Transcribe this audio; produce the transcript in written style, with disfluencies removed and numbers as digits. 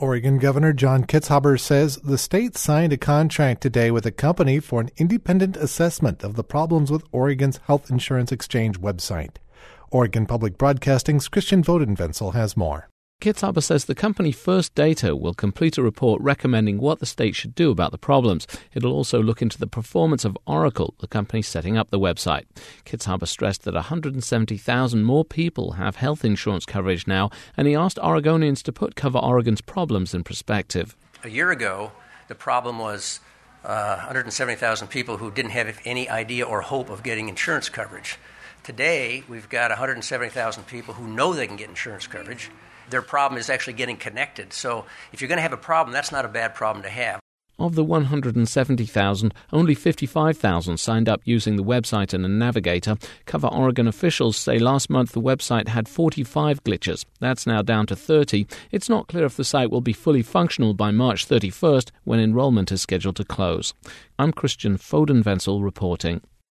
Oregon Governor John Kitzhaber says the state signed a contract today with a company for an independent assessment of the problems with Oregon's health insurance exchange website. Oregon Public Broadcasting's Christian Vodenvenzel has more. Kitzhaber says the company First Data will complete a report recommending what the state should do about the problems. It'll also look into the performance of Oracle, the company setting up the website. Kitzhaber stressed that 170,000 more people have health insurance coverage now, and he asked Oregonians to put Cover Oregon's problems in perspective. A year ago, the problem was 170,000 people who didn't have any idea or hope of getting insurance coverage. Today, we've got 170,000 people who know they can get insurance coverage. Their problem is actually getting connected. So if you're going to have a problem, that's not a bad problem to have. Of the 170,000, only 55,000 signed up using the website and a navigator. Cover Oregon officials say last month the website had 45 glitches. That's now down to 30. It's not clear if the site will be fully functional by March 31st, when enrollment is scheduled to close. I'm Christian Vodenvenzel reporting.